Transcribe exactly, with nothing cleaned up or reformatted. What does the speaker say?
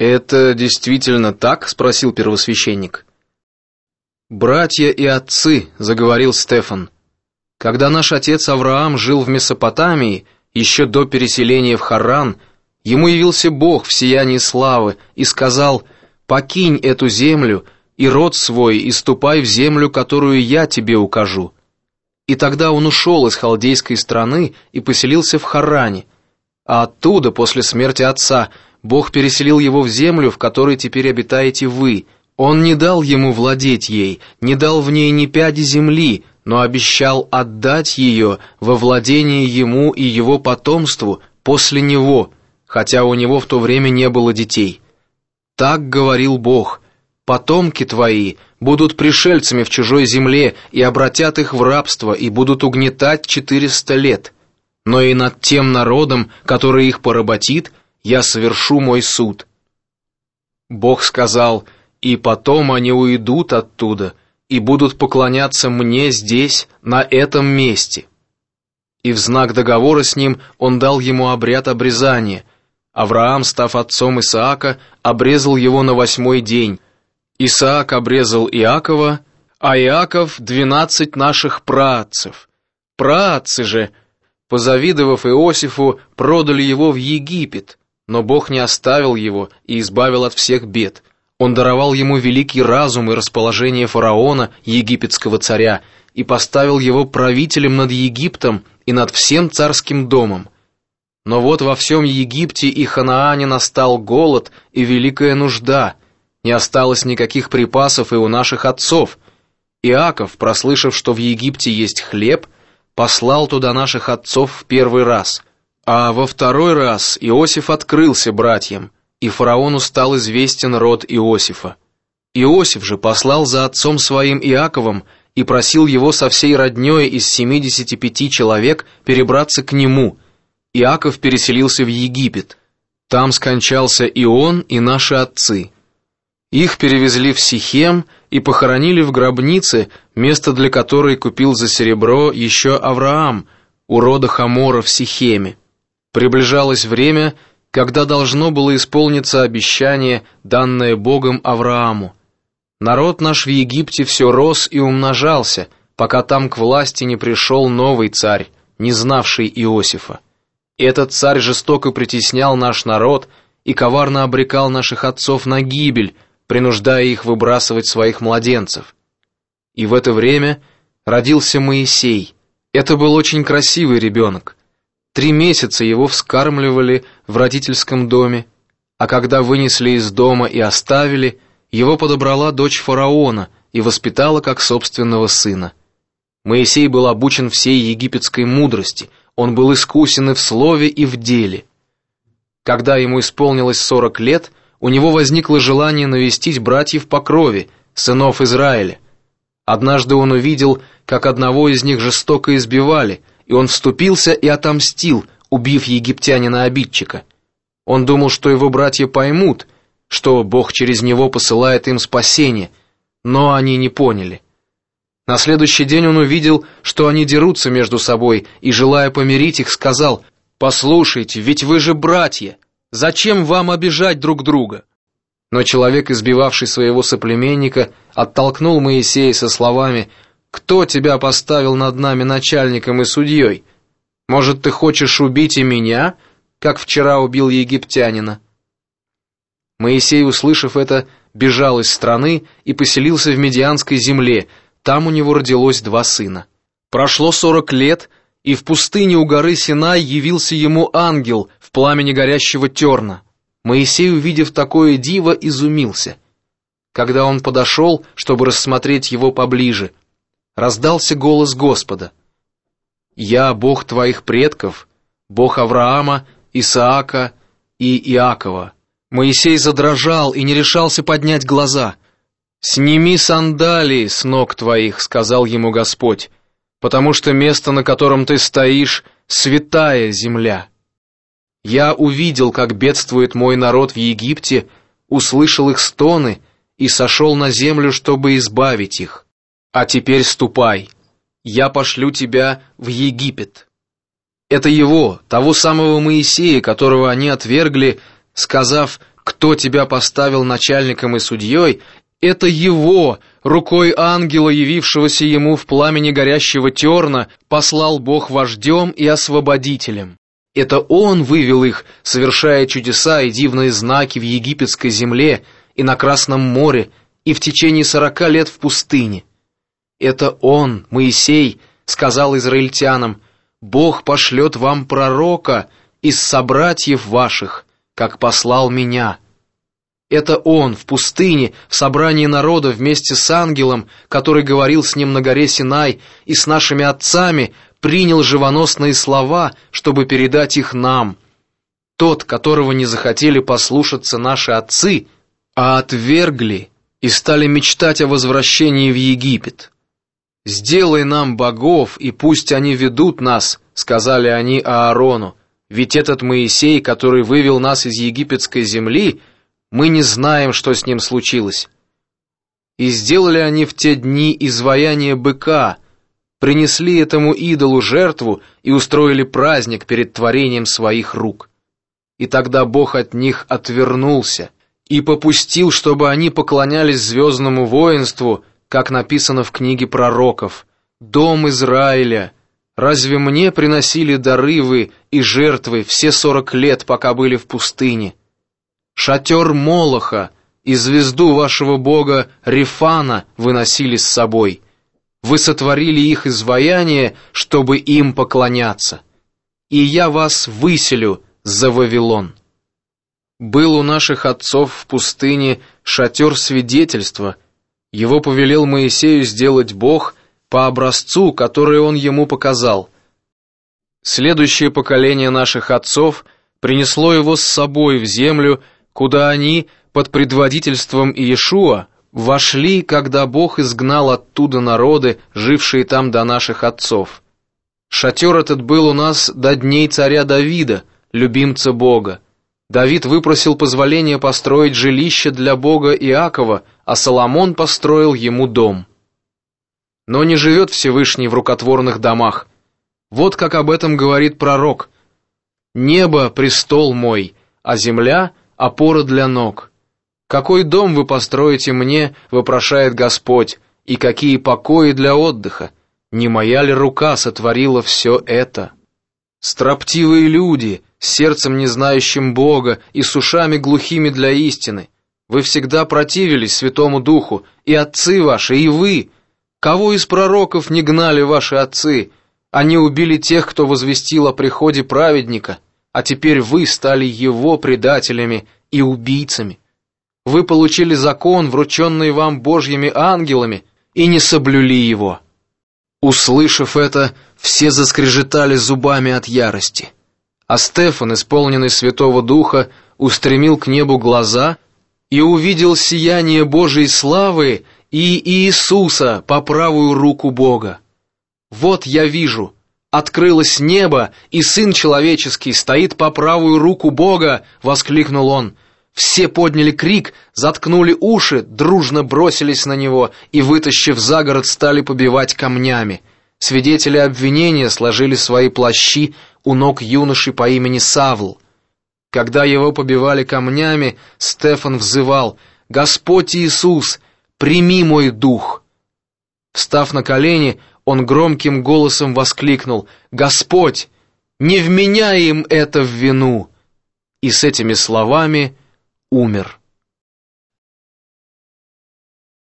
«Это действительно так?» — спросил первосвященник. «Братья и отцы», — заговорил Стефан, — «когда наш отец Авраам жил в Месопотамии, еще до переселения в Харран, ему явился Бог в сиянии славы и сказал: «Покинь эту землю и род свой, и ступай в землю, которую я тебе укажу». И тогда он ушел из халдейской страны и поселился в Харране, а оттуда, после смерти отца, Бог переселил его в землю, в которой теперь обитаете вы. Он не дал ему владеть ей, не дал в ней ни пяди земли, но обещал отдать ее во владение ему и его потомству после него, хотя у него в то время не было детей. Так говорил Бог: «Потомки твои будут пришельцами в чужой земле и обратят их в рабство и будут угнетать четыреста лет. Но и над тем народом, который их поработит, я совершу мой суд». Бог сказал: «И потом они уйдут оттуда и будут поклоняться мне здесь, на этом месте». И в знак договора с ним он дал ему обряд обрезания. Авраам, став отцом Исаака, обрезал его на восьмой день. Исаак обрезал Иакова, а Иаков — двенадцать наших праотцев. Праотцы же, позавидовав Иосифу, продали его в Египет, но Бог не оставил его и избавил от всех бед. Он даровал ему великий разум и расположение фараона, египетского царя, и поставил его правителем над Египтом и над всем царским домом. Но вот во всем Египте и Ханаане настал голод и великая нужда, не осталось никаких припасов и у наших отцов. Иаков, прослышав, что в Египте есть хлеб, послал туда наших отцов в первый раз, а во второй раз Иосиф открылся братьям, и фараону стал известен род Иосифа. Иосиф же послал за отцом своим Иаковом и просил его со всей роднёй из семидесяти пяти человек перебраться к нему. Иаков переселился в Египет. Там скончался и он, и наши отцы. Их перевезли в Сихем и похоронили в гробнице, место для которой купил за серебро еще Авраам, у рода Хамора в Сихеме. Приближалось время, когда должно было исполниться обещание, данное Богом Аврааму. Народ наш в Египте все рос и умножался, пока там к власти не пришел новый царь, не знавший Иосифа. Этот царь жестоко притеснял наш народ и коварно обрекал наших отцов на гибель, принуждая их выбрасывать своих младенцев. И в это время родился Моисей. Это был очень красивый ребенок. Три месяца его вскармливали в родительском доме, а когда вынесли из дома и оставили, его подобрала дочь фараона и воспитала как собственного сына. Моисей был обучен всей египетской мудрости, он был искусен и в слове, и в деле. Когда ему исполнилось сорок лет, у него возникло желание навестить братьев по крови, сынов Израиля. Однажды он увидел, как одного из них жестоко избивали, и он вступился и отомстил, убив египтянина-обидчика. Он думал, что его братья поймут, что Бог через него посылает им спасение, но они не поняли. На следующий день он увидел, что они дерутся между собой, и, желая помирить их, сказал: «Послушайте, ведь вы же братья! Зачем вам обижать друг друга?» Но человек, избивавший своего соплеменника, оттолкнул Моисея со словами: «Кто тебя поставил над нами начальником и судьей? Может, ты хочешь убить и меня, как вчера убил египтянина?» Моисей, услышав это, бежал из страны и поселился в Медианской земле. Там у него родилось два сына. Прошло сорок лет, и в пустыне у горы Синай явился ему ангел в пламени горящего терна. Моисей, увидев такое диво, изумился. Когда он подошел, чтобы рассмотреть его поближе, раздался голос Господа: «Я Бог твоих предков, Бог Авраама, Исаака и Иакова». Моисей задрожал и не решался поднять глаза. «Сними сандалии с ног твоих», — сказал ему Господь, «потому что место, на котором ты стоишь, святая земля. Я увидел, как бедствует мой народ в Египте, услышал их стоны и сошел на землю, чтобы избавить их. А теперь ступай, я пошлю тебя в Египет». Это его, того самого Моисея, которого они отвергли, сказав: кто тебя поставил начальником и судьей, это его, рукой ангела, явившегося ему в пламени горящего терна, послал Бог вождем и освободителем. Это он вывел их, совершая чудеса и дивные знаки в египетской земле и на Красном море, и в течение сорока лет в пустыне. Это он, Моисей, сказал израильтянам: «Бог пошлет вам пророка из собратьев ваших, как послал меня». Это он в пустыне, в собрании народа вместе с ангелом, который говорил с ним на горе Синай и с нашими отцами, принял живоносные слова, чтобы передать их нам. Тот, которого не захотели послушаться наши отцы, а отвергли и стали мечтать о возвращении в Египет. «Сделай нам богов, и пусть они ведут нас», — сказали они Аарону, «ведь этот Моисей, который вывел нас из египетской земли, мы не знаем, что с ним случилось». И сделали они в те дни изваяние быка, принесли этому идолу жертву и устроили праздник перед творением своих рук. И тогда Бог от них отвернулся и попустил, чтобы они поклонялись звездному воинству, как написано в книге пророков: «Дом Израиля, разве мне приносили дары вы и жертвы все сорок лет, пока были в пустыне? Шатер Молоха и звезду вашего бога Рефана выносили с собой. Вы сотворили их изваяние, чтобы им поклоняться. И я вас выселю за Вавилон». Был у наших отцов в пустыне шатер свидетельства. Его повелел Моисею сделать Бог по образцу, который он ему показал. Следующее поколение наших отцов принесло его с собой в землю, куда они под предводительством Иешуа вошли, когда Бог изгнал оттуда народы, жившие там до наших отцов. Шатер этот был у нас до дней царя Давида, любимца Бога. Давид выпросил позволение построить жилище для Бога Иакова, а Соломон построил ему дом. Но не живет Всевышний в рукотворных домах. Вот как об этом говорит пророк: «Небо — престол мой, а земля — опора для ног. Какой дом вы построите мне, вопрошает Господь, и какие покои для отдыха? Не моя ли рука сотворила все это?» Строптивые люди, с сердцем не знающим Бога и с ушами глухими для истины, вы всегда противились Святому Духу, и отцы ваши, и вы. Кого из пророков не гнали ваши отцы? Они убили тех, кто возвестил о приходе праведника, а теперь вы стали его предателями и убийцами. Вы получили закон, врученный вам Божьими ангелами, и не соблюли его». Услышав это, все заскрежетали зубами от ярости. А Стефан, исполненный Святого Духа, устремил к небу глаза и увидел сияние Божьей славы и Иисуса по правую руку Бога. «Вот я вижу, открылось небо, и Сын Человеческий стоит по правую руку Бога!» — воскликнул он. Все подняли крик, заткнули уши, дружно бросились на него и, вытащив за город, стали побивать камнями. Свидетели обвинения сложили свои плащи у ног юноши по имени Савл. Когда его побивали камнями, Стефан взывал: «Господь Иисус, прими мой дух!» Встав на колени, он громким голосом воскликнул: «Господь, не вменяй им это в вину!» И с этими словами умер.